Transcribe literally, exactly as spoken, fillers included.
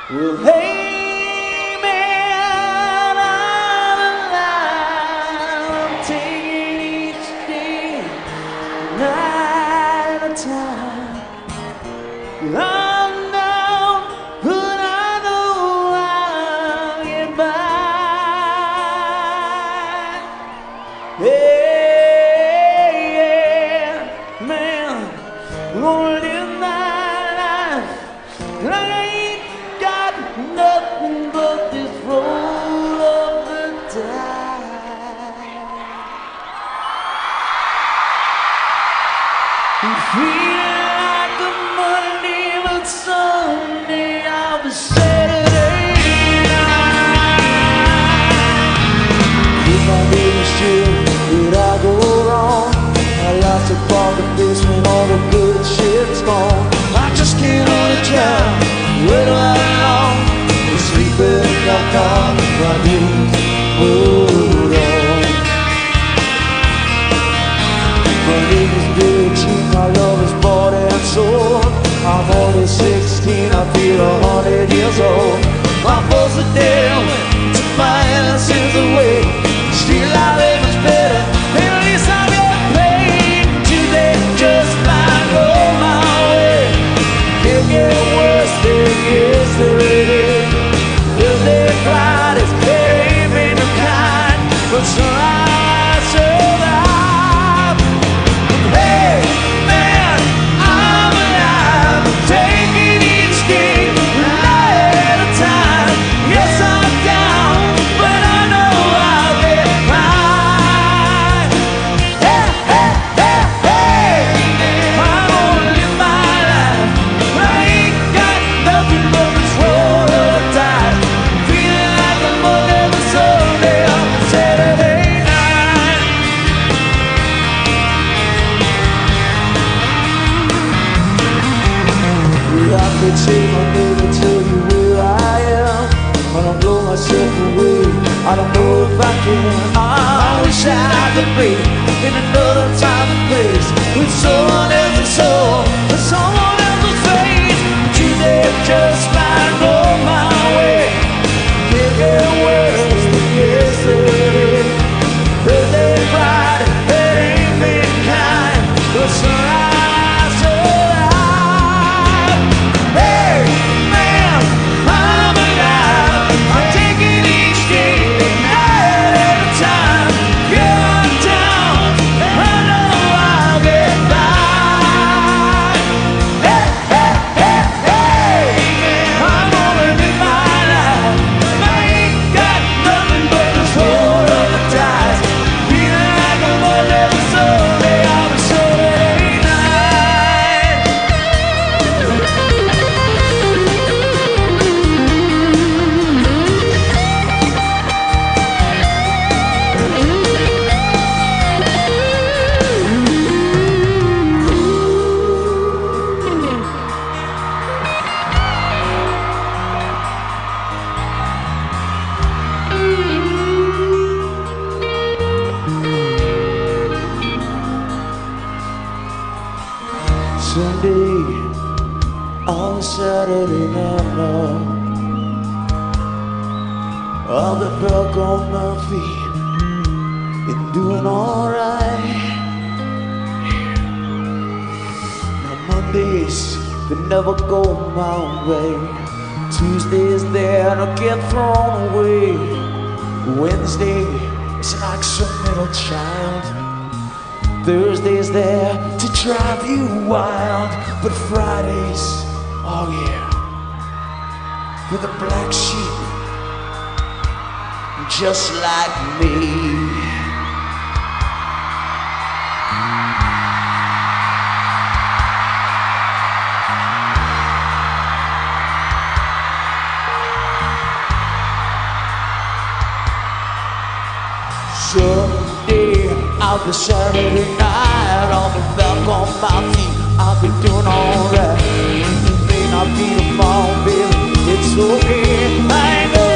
Well, hey man, I'm alive. I'm taking each day, night at a time. I'm down, but I know I'll get by. Hey, yeah, man, I'm gonna live my life. And I ain't got nothing but this roll of the dice. I'm feeling like a Monday, but Sunday I'll be Saturday night. If my baby's true, did I go wrong? I lost the ball in the basement, all the good shit's gone. I just can't understand. Where do I belong? We're sleeping in the car, my dreams hold on. My name is Billie Jean, my love is bought and sold. I'm only sixteen, I feel a hundred years old. My folks are dead, took my innocence away. Still I live much better, at least I get paid. Today just might go my way. Can't get worse than yesterday. Thursday, Fridays, there ain't been no kind, but somehow I survive. Hey, man, I'm alive. I'm taking each day, night at a time. Yes, I'm down, but I know I'll get by. Hey, hey, hey, hey, I'm gonna live my life. I ain't got nothing but this roll of the dice. Feeling like a Monday to Sunday on a Saturday night. Well, I could take my name and tell you where I am, but I'll blow myself away. I don't know if I can. I wish that I could be in another time and place with someone else's soul, with someone else's face. Today just might go my way. Can't get worse than yesterday. Thursday, Friday, it ain't been kind, but somehow I survive. Hey, man, I'm alive. I'm taking each day, night at a time. Yeah, I'm down, I know I'll get by. Hey, hey, hey, hey, I'm gonna live my life. I ain't got nothing but this roll of the dice. Feeling like a Monday to Sunday on a Saturday night. Sunday on Saturday night now, I'll be back on my feet and doing alright. Now Mondays, they never go my way. Tuesdays, there to get thrown away. Wednesday, it's like some little child. Thursday's there to drive you wild. But Fridays, oh yeah, for the black sheep, just like me. Sunday, I'll be Saturday night. I'll be back on my feet. I'll be doing alright. It may not be tomorrow, baby. It's okay. I ain't gonna